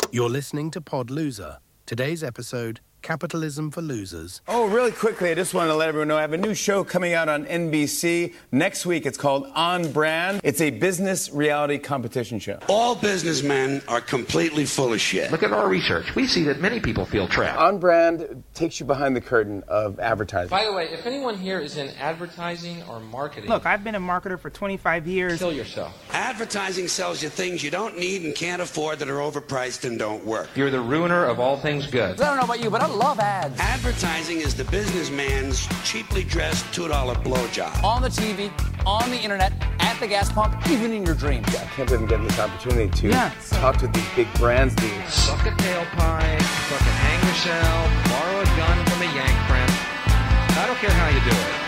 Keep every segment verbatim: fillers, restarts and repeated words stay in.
You're listening to Pod Loser. Today's episode, Capitalism for Losers. Oh, really quickly, I just wanted to let everyone know I have a new show coming out on N B C. Next week, it's called On Brand. It's a business reality competition show. All businessmen are completely full of shit. Look at our research. We see that many people feel trapped. On Brand takes you behind the curtain of advertising. By the way, if anyone here is in advertising or marketing... Look, I've been a marketer for twenty-five years. Kill yourself. Advertising sells you things you don't need and can't afford that are overpriced and don't work. You're the ruiner of all things good. I don't know about you, but I love ads. Advertising is the businessman's cheaply dressed two dollar blowjob. On the T V, on the internet, at the gas pump, even in your dreams. I can't believe I'm getting this opportunity to Yeah. talk to these big brands, dude. Suck a tailpipe, fucking hang yourself, borrow a gun from a yank friend. I don't care how you do it.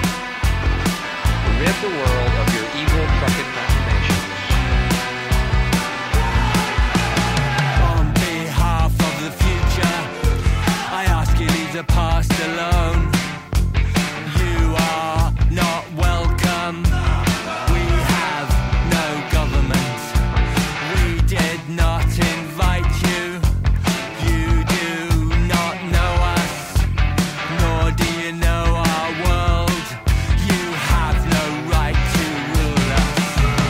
Rid the world of your evil trucking machinations. On behalf of the future, I ask you leave the past alone. You are not welcome. We have no government. We did not invite you. You do not know us, nor do you know our world. You have no right to rule us.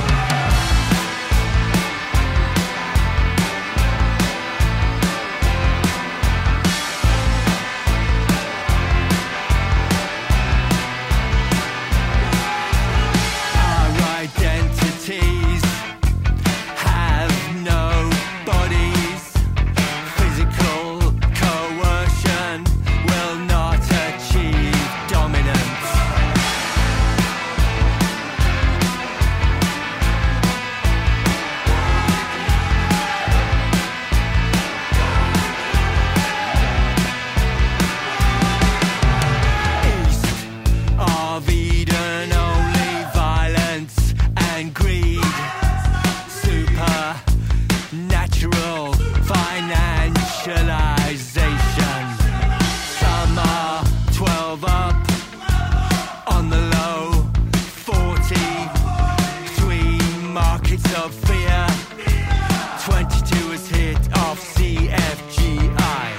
Our identities have no bodies. Physical coercion will not achieve dominance. East of Eden, only violence and greed. Supernatural financialization. Some are twelve up, on the low, forty. Between markets of fear, twenty-two is hit off C F G I.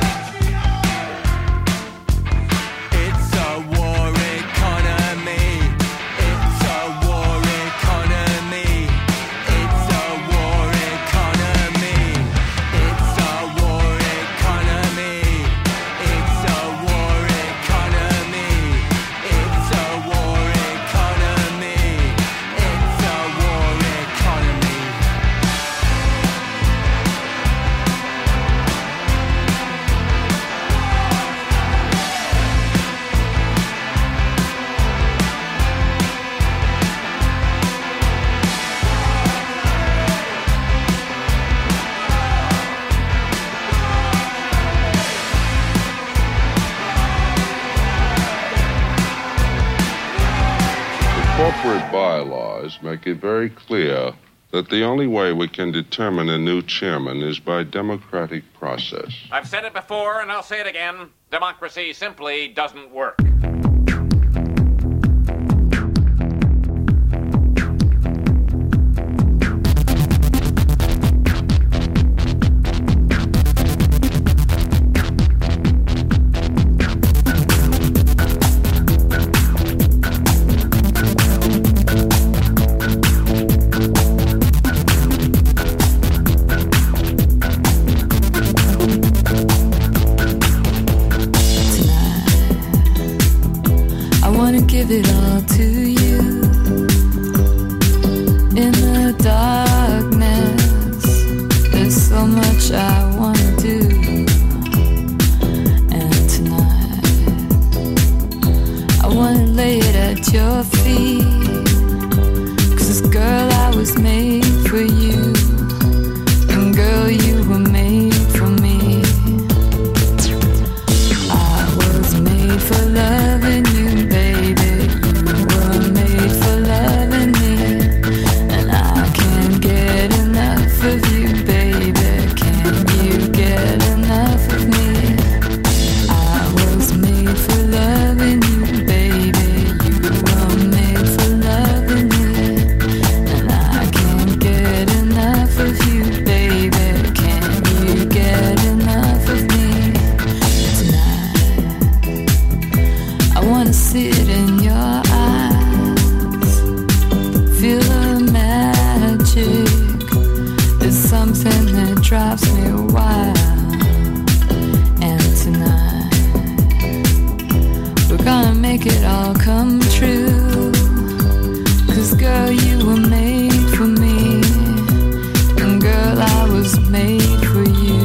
It's a war economy. It's a war economy. It's a war economy. It's a war economy. It's a war economy. It's a war economy. It's a war economy. Corporate bylaws make it very clear that the only way we can determine a new chairman is by democratic process. I've said it before, and I'll say it again. Democracy simply doesn't work. Tonight something that drives me wild. And tonight we're gonna make it all come true. 'Cause girl, you were made for me, and girl, I was made for you.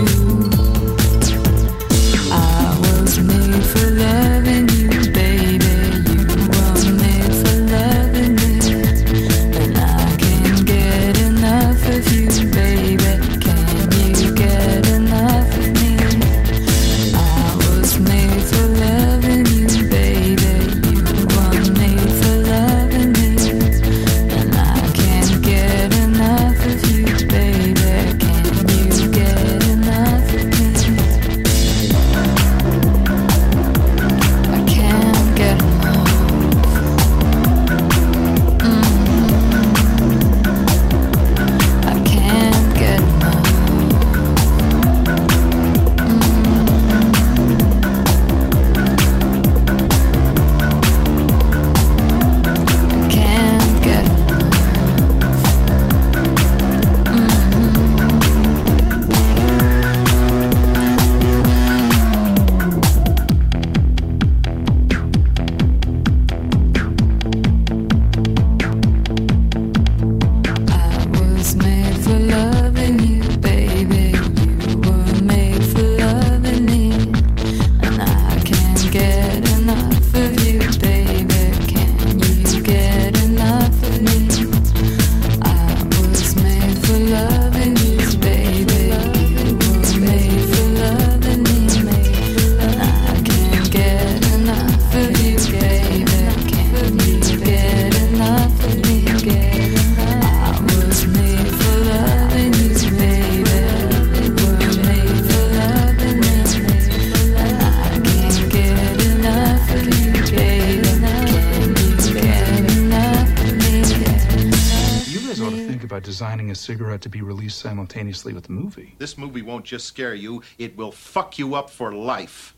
I was made for loving you, baby. You were made for loving me, and I can't get enough of you, baby. Can you get enough of me? I was made for loving you, baby. You were made for loving me, and I can't get enough of you, baby. Can you get enough of me? I can't get enough. I can't get enough. I can't get I was made for loving you, baby. You were made for loving me, and I can't get enough of you, baby. Can you get enough of me? I was made for loving you, baby. You were made for loving me, and I can't get enough of you, baby. Can you get enough of me? I was made for loving you, baby. You were made for loving me, and I can't get enough of you, baby. Can you get enough of me? You guys ought to think about designing a cigarette to be released simultaneously with the movie. This movie won't just scare you, it will fuck you up for life.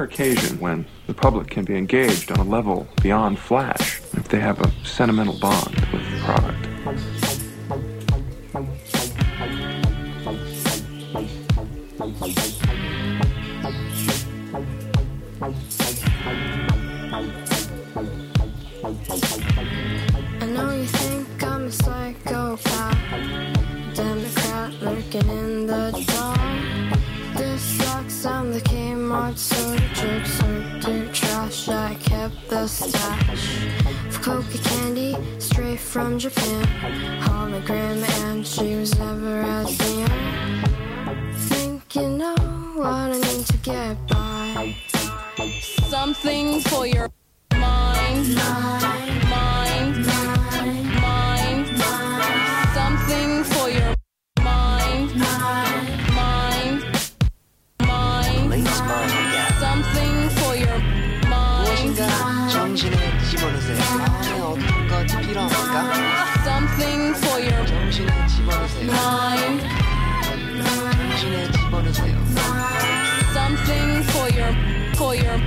occasion when the public can be engaged on a level beyond flash if they have a sentimental bond with the product. I know you think I'm a psychopath, Democrat lurking in the dark. This sucks, I'm the Kmart soda jerk, served to trash. I kept the stash of coca candy straight from Japan, hologram, and she was never as young. Think you know what I need to get by? Something for your mind, mind, mind, mind, mind, mind. Something for your mind, mind, mind, mind. Something for your mind. 정신을 집어넣으세요. 마음에 어떤 것이 필요합니까? Something for your 정신을 집어넣으세요. mind. 정신을 집어넣으세요. Something for your, for your.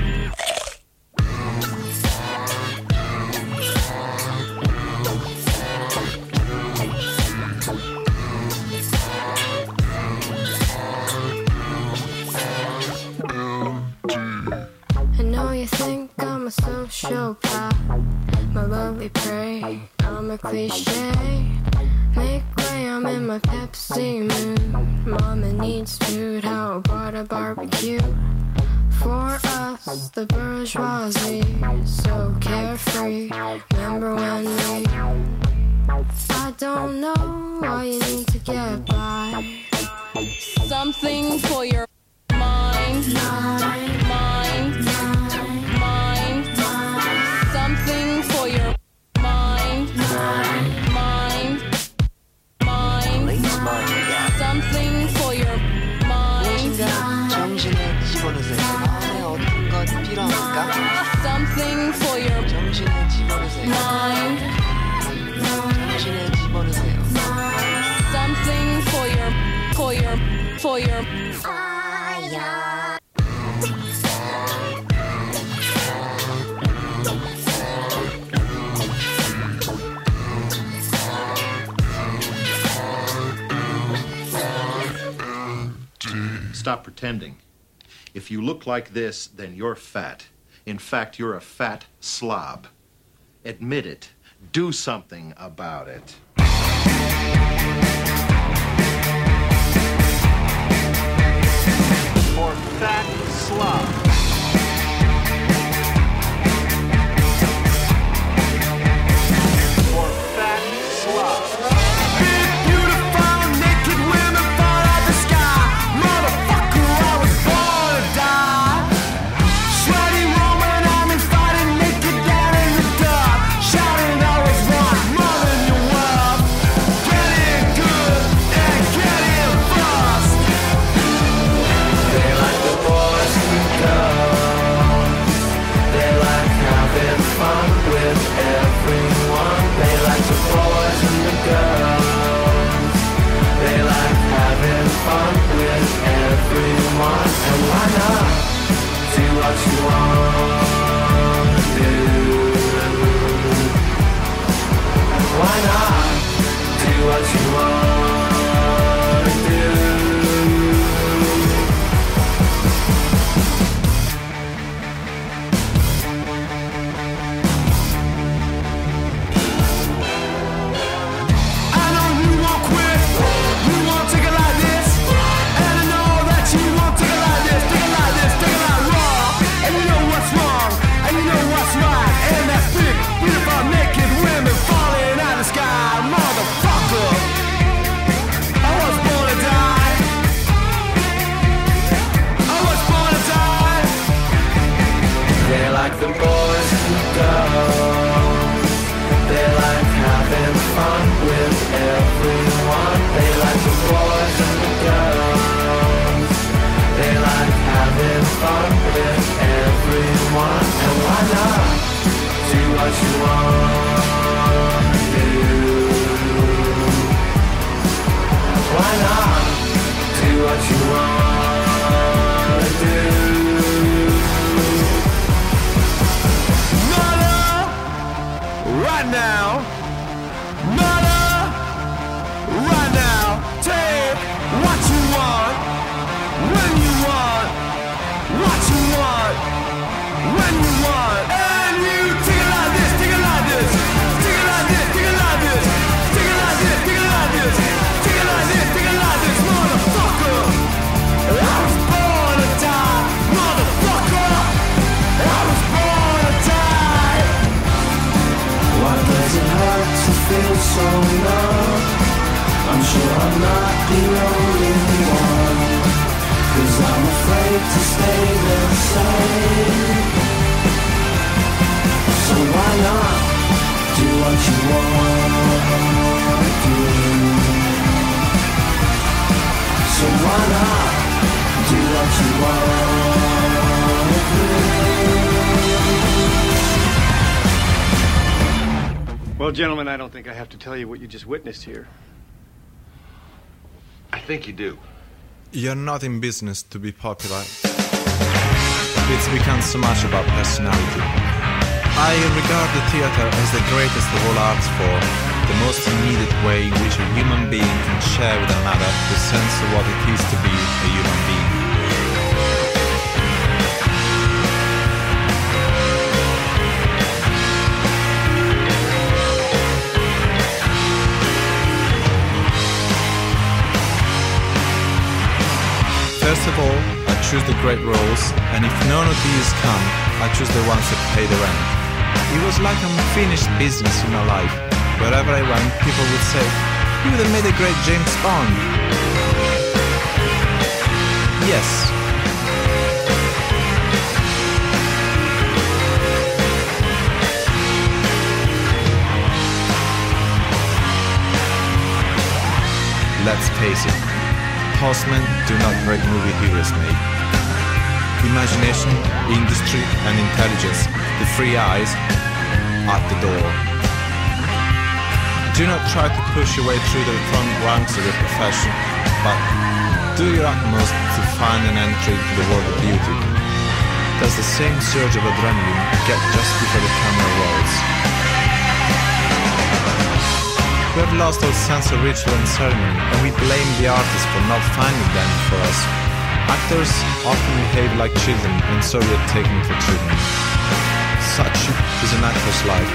I know you think I'm a sociopath, my lovely prey, I'm a cliche. Make way, I'm in my Pepsi mood. Mama needs food, how about a barbecue? For us, the bourgeoisie, so carefree. Remember when we, I don't know why you need to get by. Something for your mind, mind, mind, mind, mind. Something for your mind, mind, mind, mind. Something for your mind. 정신을 집어넣으세요. 마음에 어떤 것이 필요합니까? Something for your 정신을 집어넣으세요. mind. 정신을 집어넣으세요. Something for your, for your, for your. Stop pretending. If you look like this, then you're fat. In fact, you're a fat slob. Admit it. Do something about it. For fat slob. For fat slob. what you wanna do. Well, gentlemen, I don't think I have to tell you what you just witnessed here. I think you do. You're not in business to be popular. It's become so much about personality. I regard the theater as the greatest of all arts forms, the most immediate way in which a human being can share with another the sense of what it is to be a human being. First of all, I choose the great roles, and if none of these come, I choose the ones that pay the rent. It was like unfinished business in my life. Wherever I went, people would say, "You would have made a great James Bond." Yes. Let's face it. Postmen do not great movie heroes make. Imagination, industry, and intelligence, the three eyes, at the door. Do not try to push your way through the front ranks of your profession, but do your utmost to find an entry into the world of beauty. Does the same surge of adrenaline get just before the camera rolls? We have lost our sense of ritual and ceremony, and we blame the artists for not finding them for us. Actors often behave like children, and so we are taken for children. Such is an actor's life.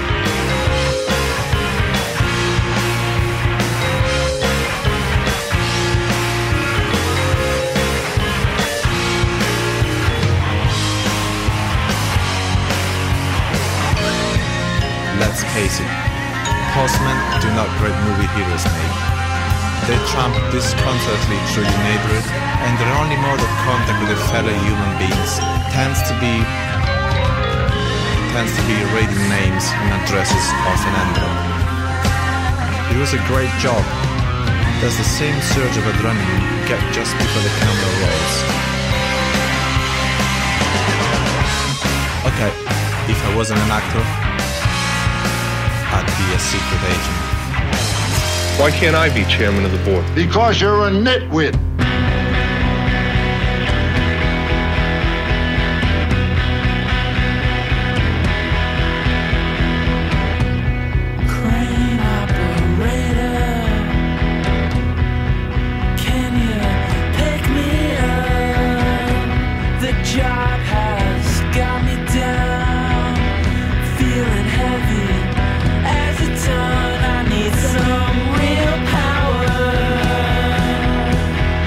Let's face it. Postmen do not great movie heroes make. They tramp disconsolately through your neighborhood, and their only mode of contact with their fellow human beings tends to be tends to be reading names and addresses off an envelope. It was a great job. Does the same surge of adrenaline get just before the camera rolls? Okay, if I wasn't an actor, I'd be a secret agent. Why can't I be chairman of the board? Because you're a nitwit. Crane operator, can you pick me up? The job has got me down, feeling heavy. As a ton, I need some real power.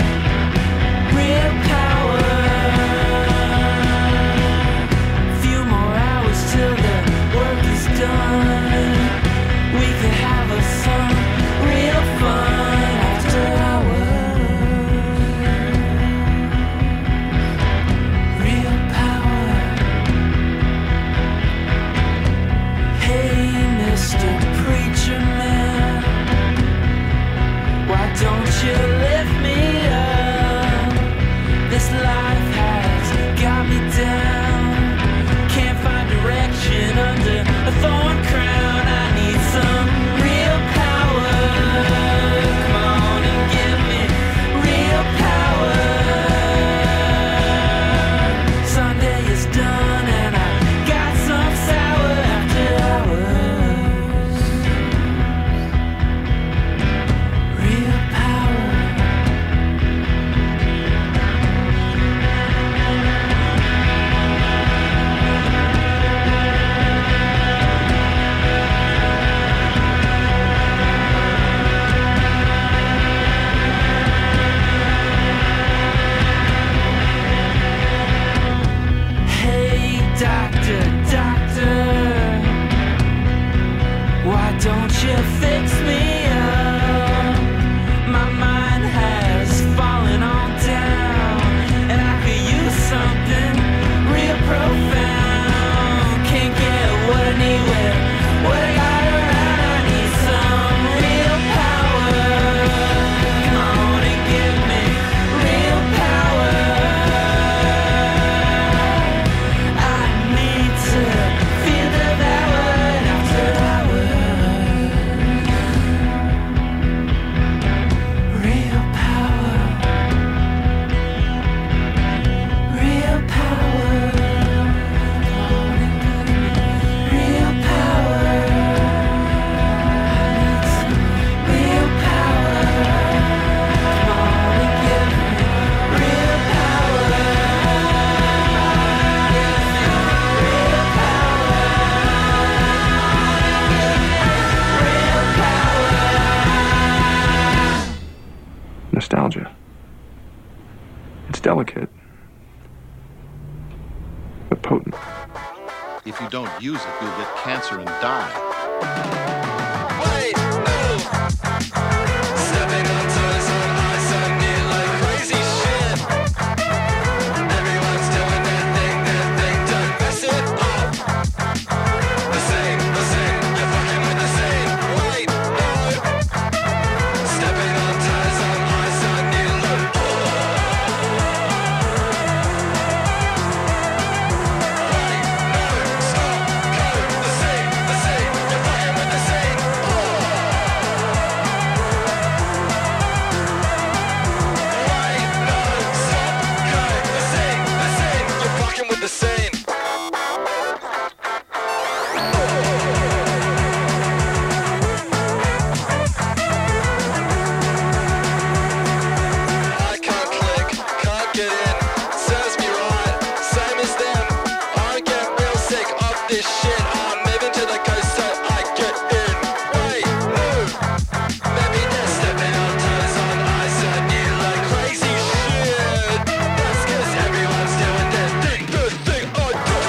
important. If you don't use it, you'll get cancer and die. Wait, no. Stepping on toes on ice, I need like crazy shit. Everyone's doing their thing, their thing, don't mess it up. The same, the same, you're fucking with the same. Wait, no. Stepping on toes on ice, I need like Wait, no, stop, go, the same, the same, you're fucking with the same. Wait, no, stop, go, the same, the same, you're fucking with the same. I can't click, can't get in, serves me right, same as them. I get real sick of this shit. I'm moving to the coast so I get in. Wait, no, maybe they're stepping on toes on ice and you like crazy shit. That's 'cause everyone's doing their thing, the thing I do.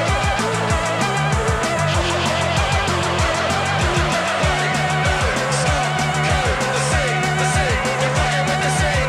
Wait, no, stop, go, the same, the same, you're fucking with the same.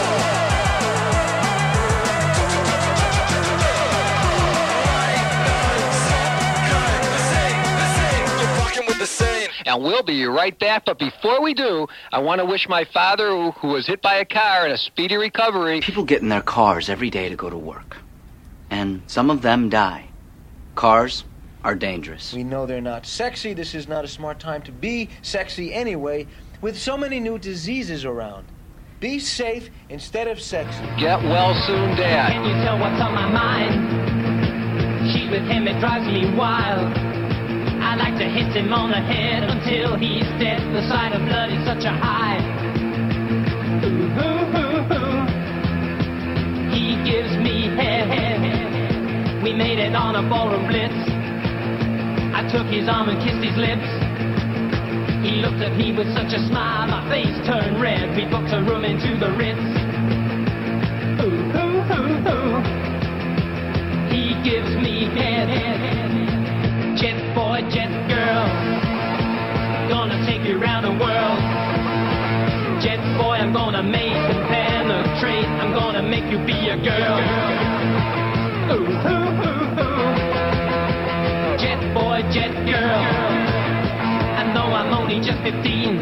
And we'll be right back, but before we do, I want to wish my father, who, who was hit by a car, a speedy recovery. People get in their cars every day to go to work, and some of them die. Cars are dangerous. We know they're not sexy. This is not a smart time to be sexy anyway, with so many new diseases around. Be safe instead of sexy. Get well soon, Dad. Can you tell what's on my mind? She's with him, it drives me wild. I like to hit him on the head until he's dead. The sight of blood is such a high. Ooh, ooh, ooh, ooh. He gives me head. We made it on a ballroom blitz. I took his arm and kissed his lips. He looked at me with such a smile, my face turned red. We booked a room into the Ritz. Ooh, ooh, ooh, ooh. He gives me head. Jet boy, jet girl, gonna take you round the world. Jet boy, I'm gonna make and penetrate. I'm gonna make you be a girl. Ooh, ooh, ooh, ooh. Jet boy, jet girl. And though I'm only just fifteen,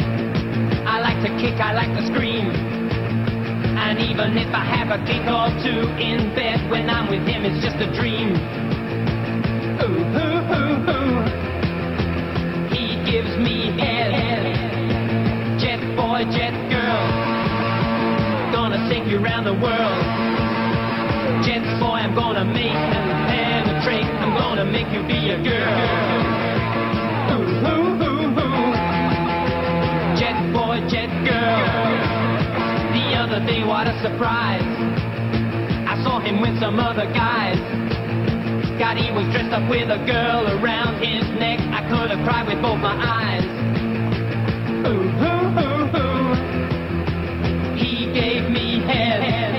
I like to kick, I like to scream. And even if I have a kick or two in bed, when I'm with him, it's just a dream. Ooh, ooh, ooh, ooh. He gives me head. Jet boy, jet girl, gonna take you round the world. Jet boy, I'm gonna make and penetrate. I'm gonna make you be a girl. Ooh, ooh, ooh, ooh. Jet boy, jet girl. The other day, what a surprise, I saw him with some other guys. God, he was dressed up with a girl around his neck. I could have cried with both my eyes. Ooh, ooh, ooh, ooh. He gave me head.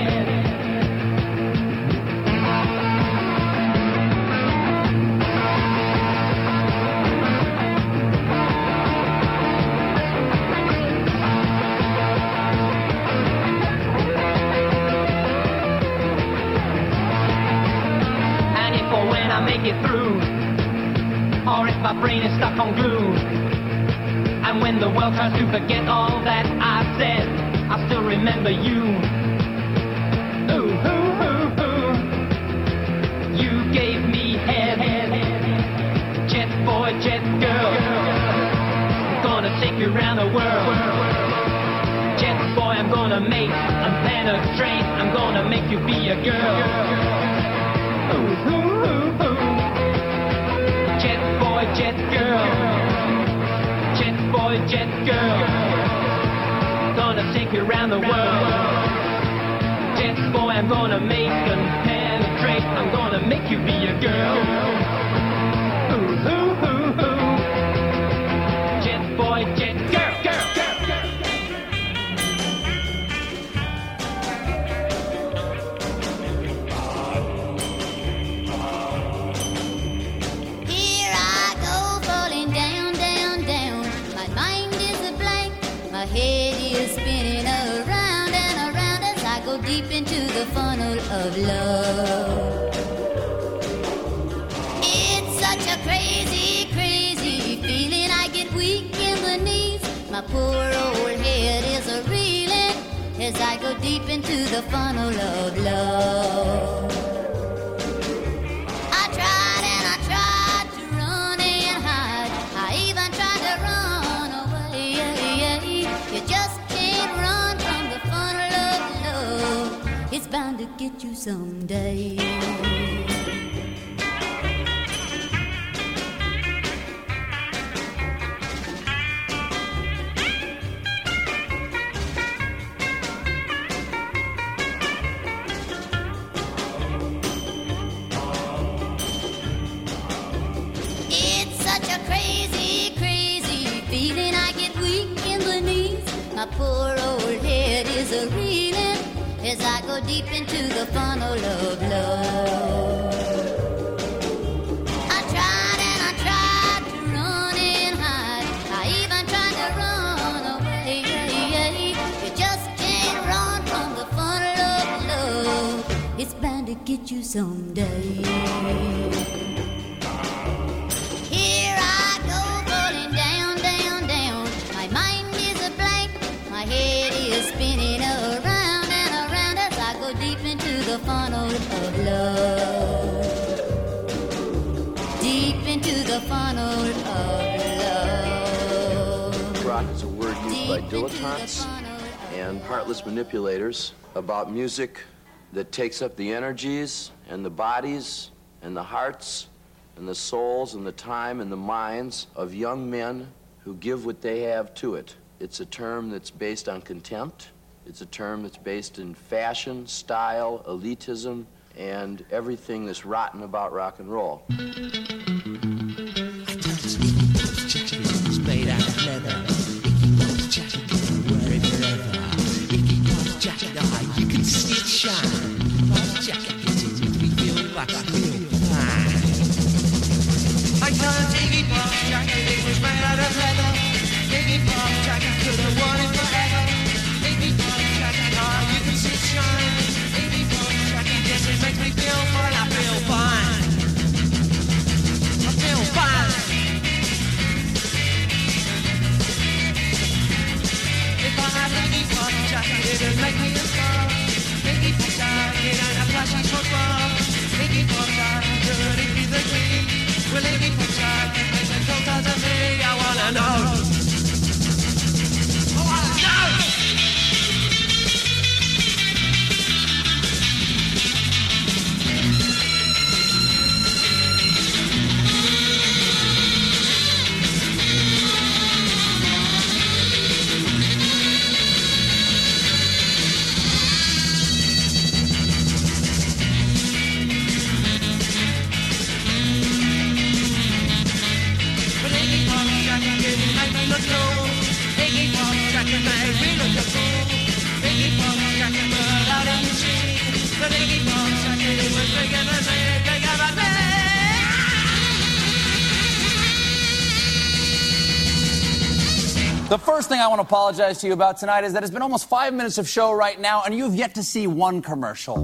I make it through, or if my brain is stuck on glue, and when the world tries to forget all that I said, I still remember you. Ooh, ooh, ooh, ooh. You gave me head. Jet boy, jet girl, gonna take you around the world. Jet boy, I'm gonna make and penetrate. I'm gonna make you be a girl. Ooh, ooh. Jet girl, jet boy, jet girl, gonna take you around the world. Jet boy, I'm gonna make and penetrate. I'm gonna make you be a girl. Ooh, ooh, ooh, ooh. Jet boy, jet girl, girl, girl, girl. into the funnel of love. It's such a crazy, crazy feeling. I get weak in the knees. My poor old head is a reeling as I go deep into the funnel of love. I tried and I tried to run and hide. I even tried to run away. You just can't run from the funnel of love. It's bound to get you someday. My poor old head is a reeling as I go deep into the funnel of love. I tried and I tried to run and hide. I even tried to run away. You just can't run from the funnel of love. It's bound to get you someday. Here I go falling down, down, down. My mind is a blank. My head is spinning around and around as I go deep into the funnel of love. Deep into the funnel of love. Rock is a word used by dilettantes and heartless manipulators about music that takes up the energies and the bodies and the hearts and the souls and the time and the minds of young men who give what they have to it. It's a term that's based on contempt. It's a term that's based in fashion, style, elitism, and everything that's rotten about rock and roll. Made out of leather. You can see it shine. Jacket gets it, we feel like I feel fine. I can't take it, but jacket, it was made out of leather. Baby pop jacket, could have worn it forever. Baby pop jacket, oh, you can see it shine. Baby pop jacket, yes, it makes me feel fine. I feel fine. I feel fine. If I had baby pop jacket, it'd make me a star. Baby pop jacket and a flashy football. Baby pop jacket, could it be the key? Will baby pop jacket make the cold out of me? I wanna know. The first thing I want to apologize to you about tonight is that it's been almost five minutes of show right now, and you've yet to see one commercial.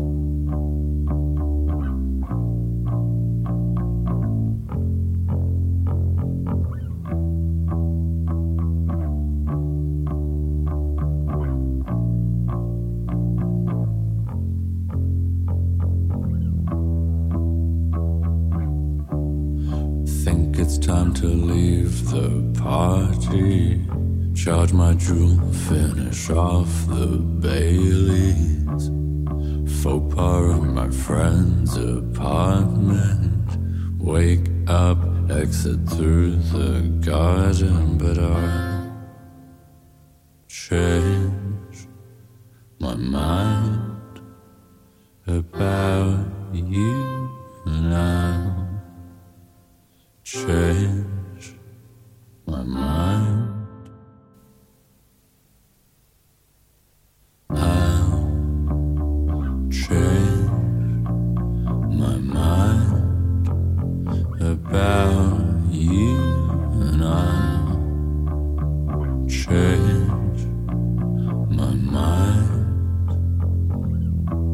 Think it's time to leave the party. Charge my jewel, finish off the Baileys. Faux pas in my friend's apartment. Wake up, exit through the garden. But I change my mind about you now. Change my mind. I'll change my mind about you, and I'll change my mind.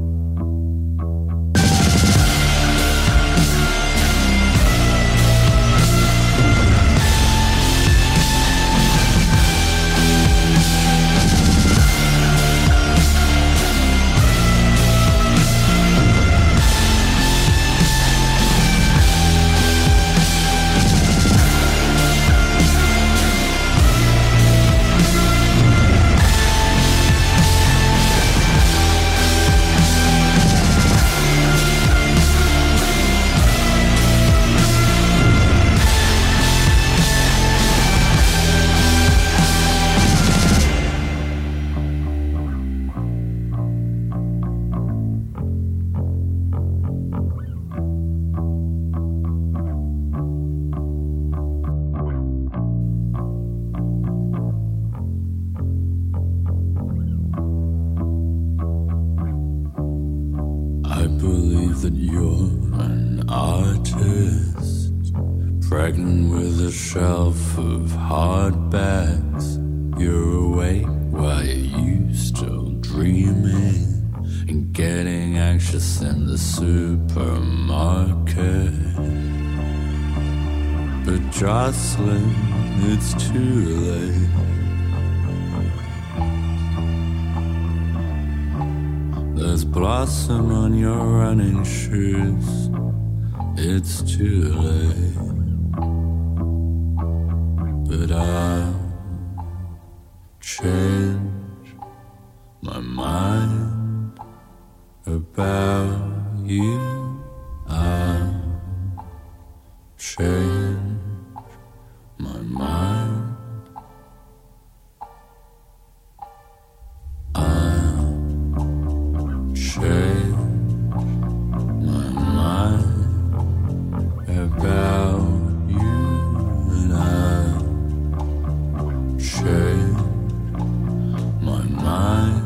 pregnant with a shelf of hard bags. You're awake while you still dreaming and getting anxious in the supermarket. But Jocelyn, it's too late. There's blossom on your running shoes. It's too late. But I'll change my mind about you. I'll change my mind. I'll change my mind about you, and I'll change my mind.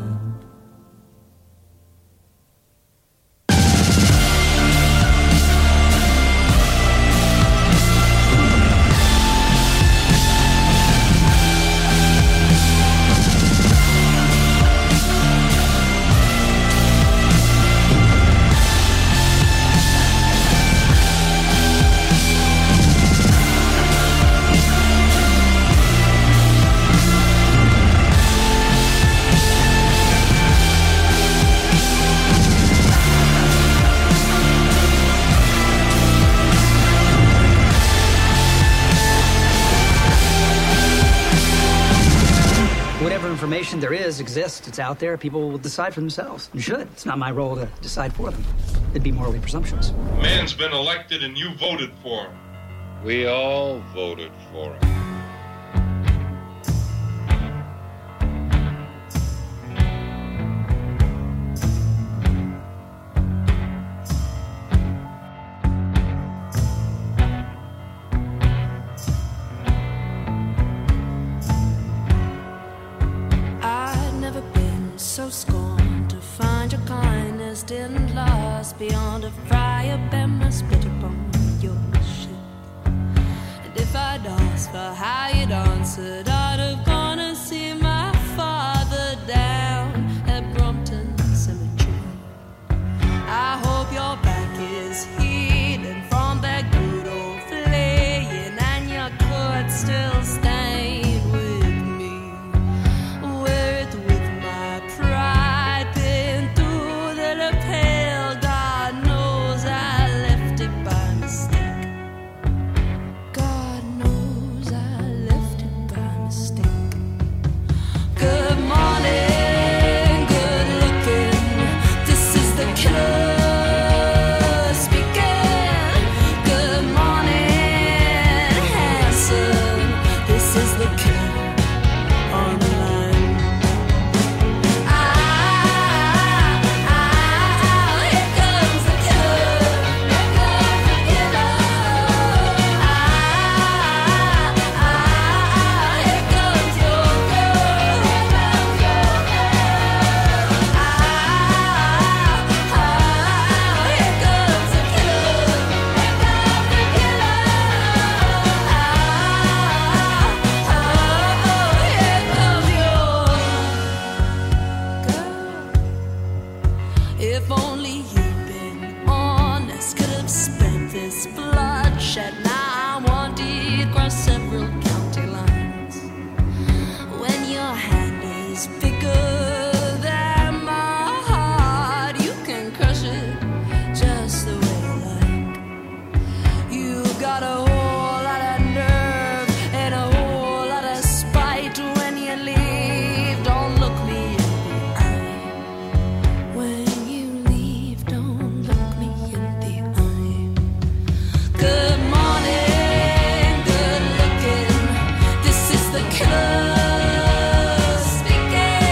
Information there is exists. It's out there. People will decide for themselves. You should. It's not my role to decide for them. It'd be morally presumptuous. Man's been elected and you voted for him. We all voted for him. Didn't last beyond a fire, bend my spit upon your ship. And if I'd asked for how you'd answered, I'd have gone and see my father down at Brompton Cemetery. I hope your back is healing from that good old flaying, and your could still stand with me. Wear it with my pride pinned through the lapel. God knows I left it by mistake. God knows I left it by mistake. Good morning, good looking. This is the killer speaking. Good morning, handsome. This is the killer on the line. Ah, ah, ah, here comes the killer. Here comes the killer. Ah, ah, ah, here comes your girl. Here comes your girl. Ah, ah, here comes the killer. Here comes the killer. Ah, ah, here comes your girl. If only you'd been honest, could have spent this bloodshed. Now I wanted across several county lines. When your hand is bigger than my heart, you can crush it just the way you like. You got a whole lot of nerve and a whole lot of spite. When you leave, don't look me in the eye. When you leave, don't look me in the eye. Good morning, good looking. This is the killer speaking.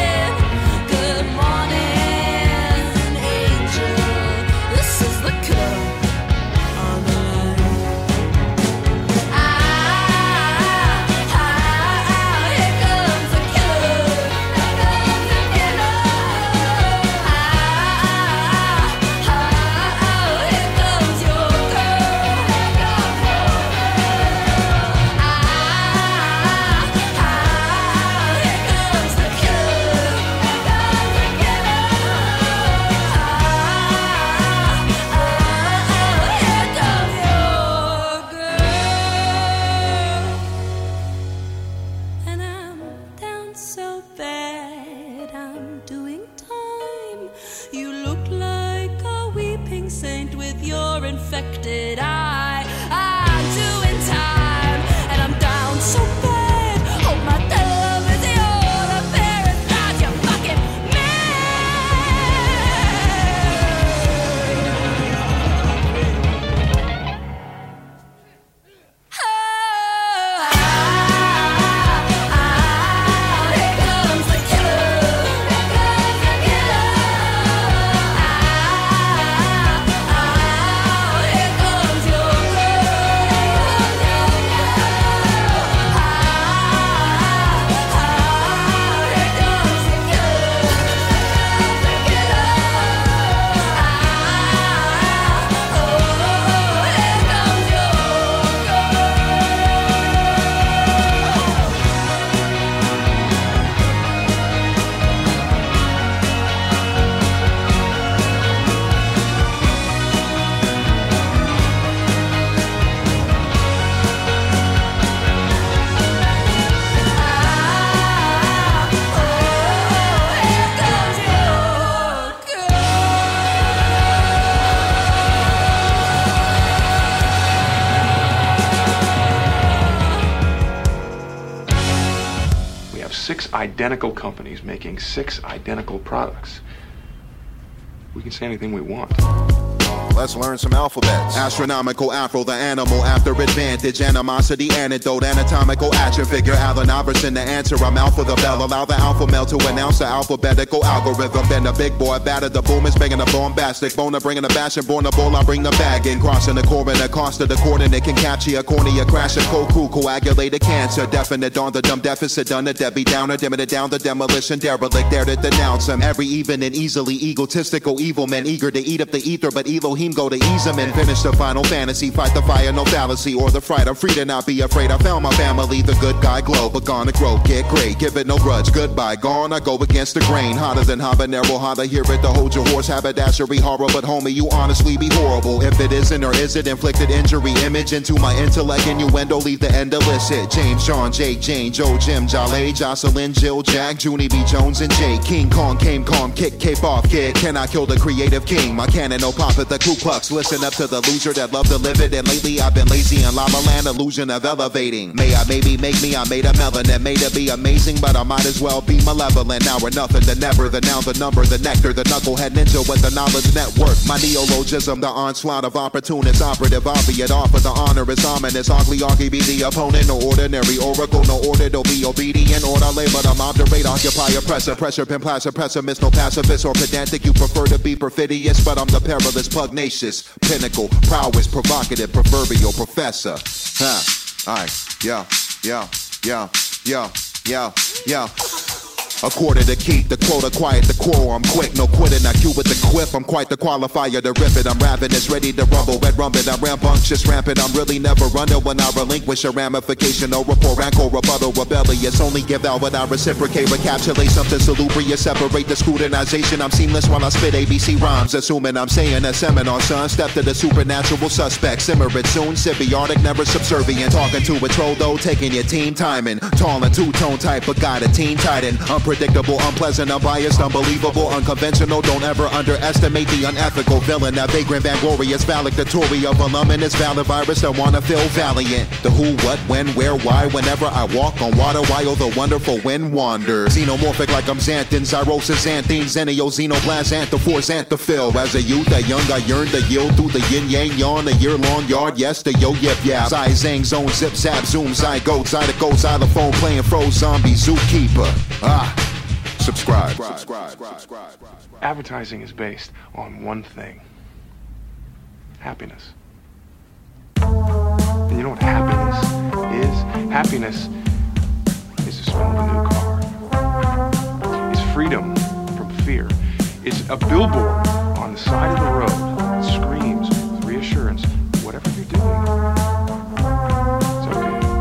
six identical companies making six identical products. We can say anything we want. Let's learn some alphabets. Astronomical afro, the animal after advantage. Animosity, antidote, anatomical action figure. Allen Iverson, the answer. I'm alpha the bell. Allow the alpha male to announce the alphabetical algorithm. Then the big boy batter the boom is banging the bombastic. Boner bringing the bash and born the bull. I bring the bag in. Crossing the core and the cost of the coordinate can capture a cornea. Crash a cold crew, coagulated cancer. Definite on the dumb deficit. Done the Debbie Downer. Dimming it down the demolition. Derelict there to denounce him. Every even and easily egotistical evil men eager to eat up the ether. But Elohim go to ease him and finish the final fantasy. Fight the fire, no fallacy or the fright. I'm free to not be afraid. I found my family, the good guy glow, but gonna grow, get great, give it no grudge. Goodbye, gone. I go against the grain, hotter than habanero. How to hear it to hold your horse, haberdashery horror. But homie, you honestly be horrible. If it isn't or is it inflicted injury? Image into my intellect, innuendo, leave the end illicit. James, Sean, Jake, Jane, Joe, Jim, Jale, Jocelyn, Jill, Jack, Junie B. Jones, and Jake. King Kong came calm, kick, cape off, kid. Can I kill the creative king? My cannon, no pop at the Ku Klux. Listen up to the loser that love to live it. And lately I've been lazy in lava land, illusion of elevating. May I maybe make me, I made a melanin. Made it be amazing, but I might as well be malevolent. Now we're nothing, the never, the now, the number, the nectar, the knucklehead ninja with the knowledge network. My neologism, the onslaught of opportunists, operative, obviate, offer the honor is ominous. Ugly, argy be the opponent, no ordinary oracle, no order, don't be obedient. Order labor, I'm obdurate, occupy, oppressor, pressure, pin, placer, pessimist, no pacifist or pedantic. You prefer to be perfidious, but I'm the perilous, pugnacious, pinnacle, prowess, provocative, proverbial professor. Huh. Alright, yeah, yeah, yeah, yeah, yeah, yeah. A quarter to keep, the quota quiet, the quarrel, I'm quick, no quitting, I cue with the quip, I'm quite the qualifier to rip it, I'm ravenous, ready to rumble, red rumpet, I'm rambunctious, rampant, I'm really never running when I relinquish a ramification, no rapport, rancor, rebuttal, rebellious, only give out when I reciprocate, recapitulate something salubrious, separate the scrutinization, I'm seamless while I spit A B C rhymes, assuming I'm saying a seminar, son, step to the supernatural suspect, simmer it soon, symbiotic, never subservient, talking to a troll though, taking your team timing, tall and two-tone type, but got a teen titan, unpredictable, unpleasant, unbiased, unbelievable, unconventional. Don't ever underestimate the unethical villain. That vagrant, vainglorious, valedictory of voluminous, valid virus that wanna feel valiant. The who, what, when, where, why, whenever I walk on water, while the wonderful wind wanders. Xenomorphic like I'm xanthin, Zyrosis, Xanthine, Xenio, Xenoblast, Anthophore, Xanthophyll. As a youth, a young, I yearn to yield through the yin-yang yawn, a year-long yard, yes, the yo-yip-yap. Zai, zang, zone, zip, zap, zoom, zygote, zydeco, xylophone, playing froze, zombie, zookeeper. Ah. Subscribe. Subscribe. Advertising is based on one thing. Happiness. And you know what happiness is? Happiness is the smell of a new car. It's freedom from fear. It's a billboard on the side of the road that screams with reassurance, whatever you're doing, it's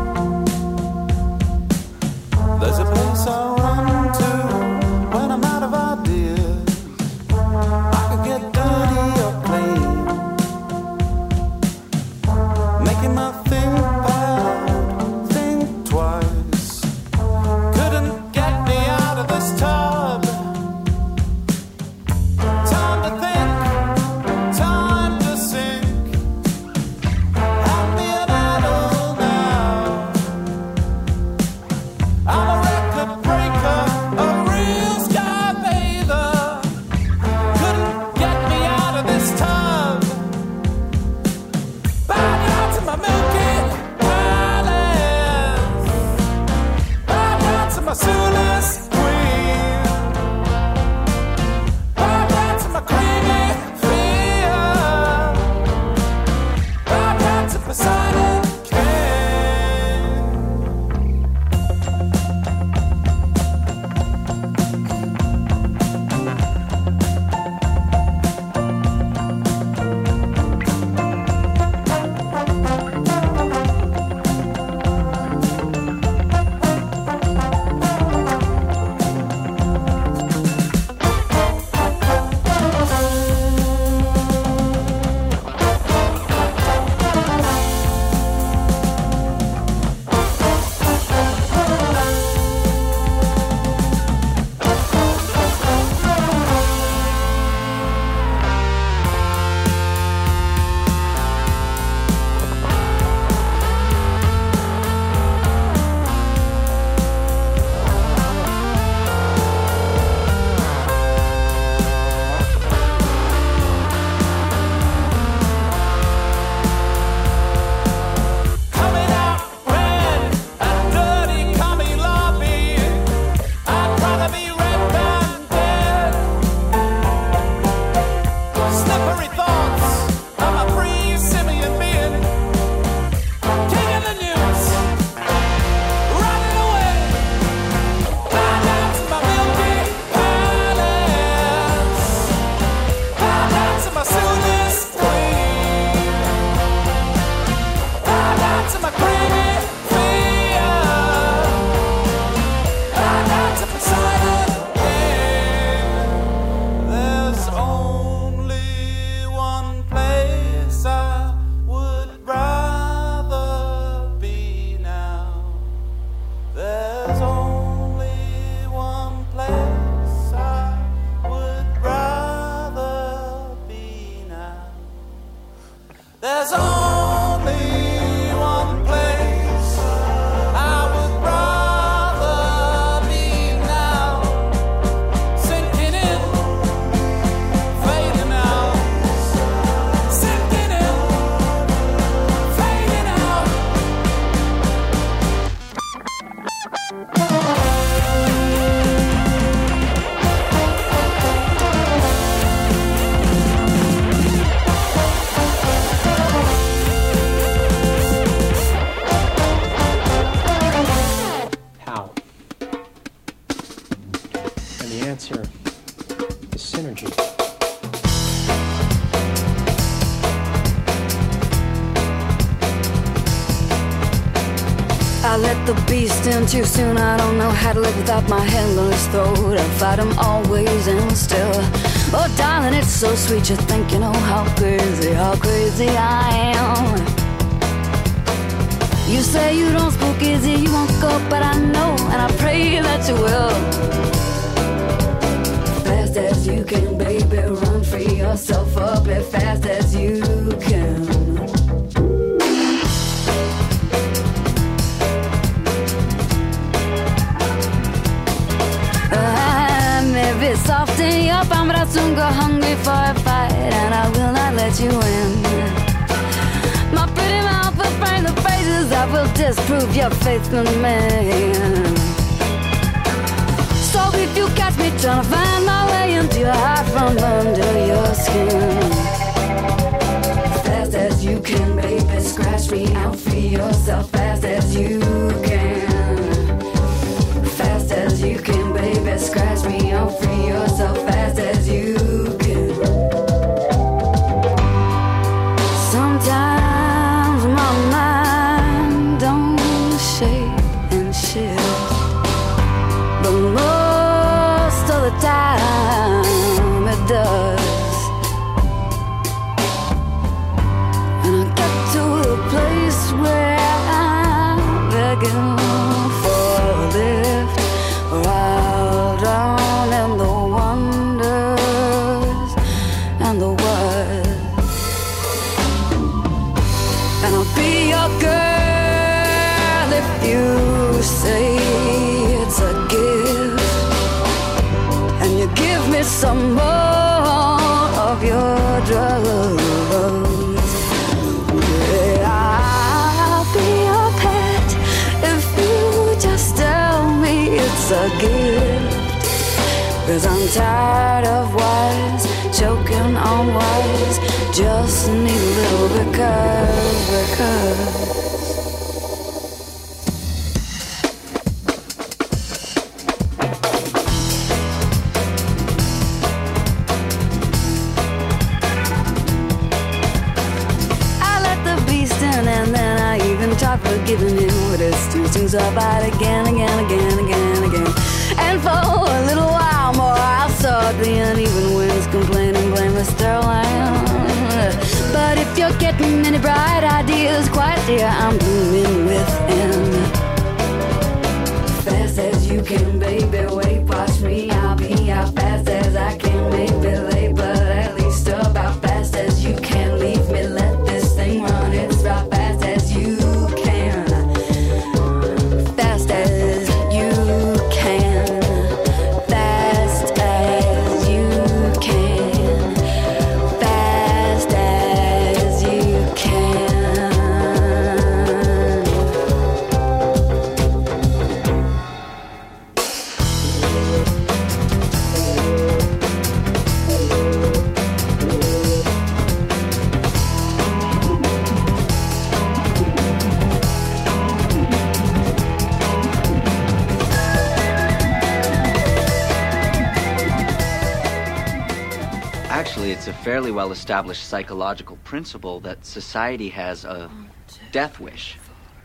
okay. There's a place I run to when I'm out of ideas. I could get dirty or clean, making my think bad, think twice. Couldn't get me out of this tub. Time to think, time to sink. Help me to my craving fear. Blind lights up inside of the air. There's only one place I would rather be now. There's only one place I would rather be now. There's only one place I would rather be now. Sinking in, fading out. Sinking in, fading out. How? And the answer is synergy. I let the beast in too soon. I don't know how to live without my hand on his throat. I fight him always and still. Oh, darling, it's so sweet. You think you know how crazy, how crazy I am. You say you don't spook easy, you won't go, but I know, and I pray that you will. Fast as you can, baby, run, free yourself up as fast as you can. I may be soft in your palm, but I'll soon go hungry for a fight, and I will not let you in. My pretty mouth will frame the phrases that will disprove your faith in me. So if you catch me trying to find my way into your heart from under your skin, fast as you can, baby, scratch me out, free yourself fast as you can. Fast as you can, baby, scratch me out, free yourself fast as you can. Sometimes my mind don't shake and shift, but most of the time it does. And I get to the place where I'm begging for a lift, or I'll drown in the wonders and the words. And I'll be your girl if you say it's a gift, and you give me some more of your drugs. Yeah, I'll be your pet if you just tell me it's a gift. 'Cause I'm tired of wise, choking on wise, just need a little because, because. I let the beast in, and then I even tried forgiving him, but it's too soon, so I fight again, again, again, again, again. And for a little while more, I saw the uneven winds complaining, blame Mister Lamb. But if you're getting any bright ideas, quite dear, I'm blooming within. Fast as you can, baby, wait, watch me, I'll be out fast as I can, maybe late, but at least about fast as you can. Leave me, let this thing run, it's right fast as you can. Fast as you can. Fast as you can. Fast as you can. Actually, it's a fairly well-established psychological principle that society has a death wish.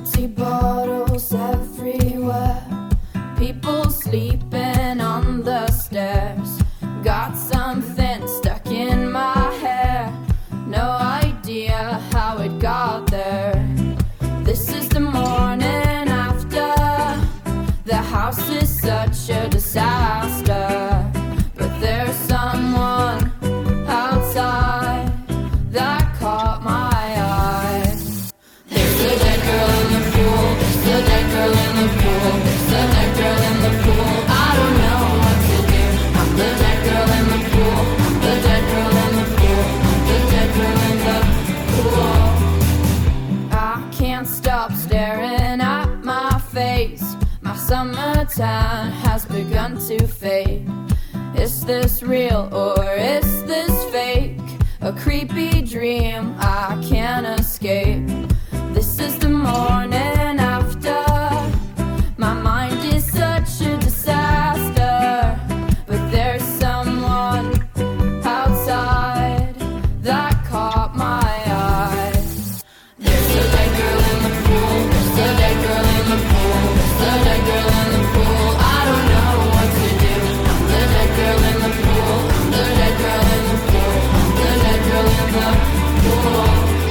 Empty bottles everywhere. People sleeping on the stairs. Got something stuck in my hair. No idea how it got there. This is the morning after. The house is such a disaster. But there's someone outside that caught my eye. There's a dead girl in the pool. There's a dead girl in the pool. There's a dead girl in the pool. I don't know what to do. I'm the dead girl in the pool. I'm the dead girl in the pool. I'm the dead girl in the pool. I can't stop staring at my face. My summertime has begun to fade. Is this real or is this fake? A creepy dream I can't escape. This is the morning after. My mind is such a disaster. But there's someone outside that caught my eye. There's a dead girl in the pool. There's a dead girl in the pool. There's a dead girl in the pool. I don't know what to do. I'm the dead girl in the pool. I'm the dead girl in the pool. I'm the dead girl in the pool.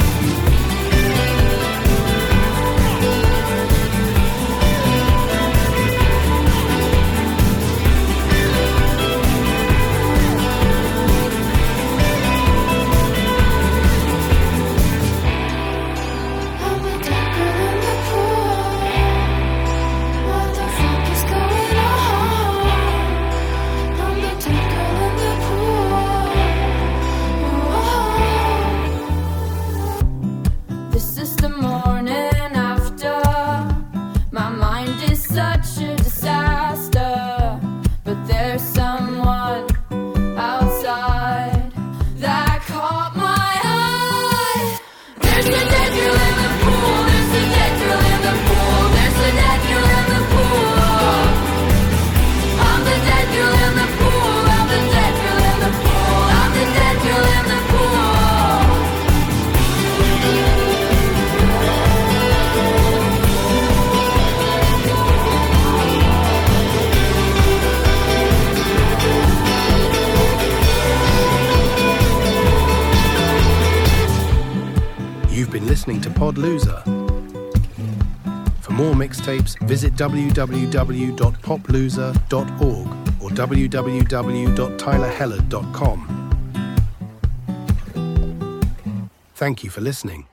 This is the morning after. My mind is such a disaster. But there's someone outside that caught my eye. There's a dead girl in the pool. There's a dead girl in the pool. There's a dead girl in the pool. I'm the dead girl in the pool. I'm the dead girl in the pool. I'm the dead girl in the pool. You've been listening to Pod Loser. For more mixtapes, visit w w w dot pop loser dot org or w w w dot tyler hellard dot com. Thank you for listening.